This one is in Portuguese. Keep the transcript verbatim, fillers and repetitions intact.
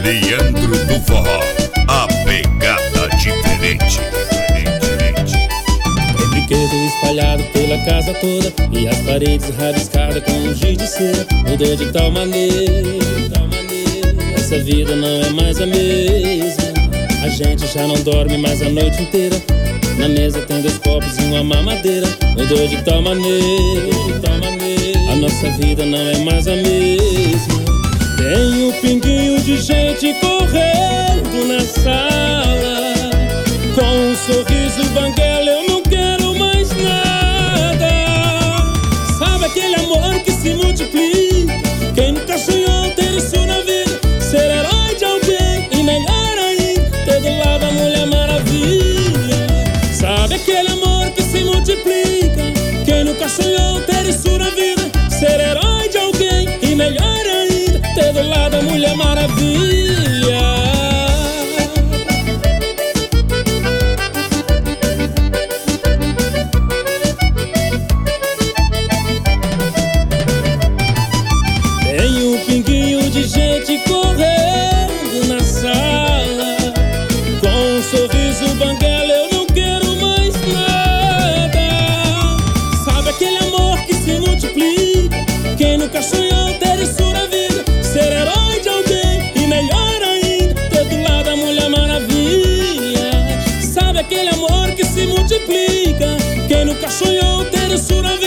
Leandro do Forró, a pegada diferente. Tem brinquedo espalhado pela casa toda e as paredes rabiscadas com giz de cera. Mudou de tal maneira, tal maneira. Essa vida não é mais a mesma. A gente já não dorme mais a noite inteira. Na mesa tem dois copos e uma mamadeira. Mudou de tal maneira, de tal maneira. A nossa vida não é mais a mesma. Tem um pinguinho de gente correndo na sala, com um sorriso banguela, eu não quero mais nada. Sabe aquele amor que se multiplica? Quem nunca sonhou ter isso na vida? Ser herói de alguém e melhor ainda, ter do lado a Mulher Maravilha. Sabe aquele amor que se multiplica? Quem nunca sonhou ter isso na vida? Ser herói de alguém e melhor ainda, ter do lado a Mulher Maravilha. Tem um pinguinho de gente correndo na sala, com um sorriso banguela, eu não quero mais nada. Sabe aquele amor que se multiplica? Quem nunca sonhou ter isso na vida? Ser herói de alguém e melhor ainda, ter do lado a Mulher Maravilha. Sabe aquele amor que se multiplica? Quem nunca sonhou ter isso na vida?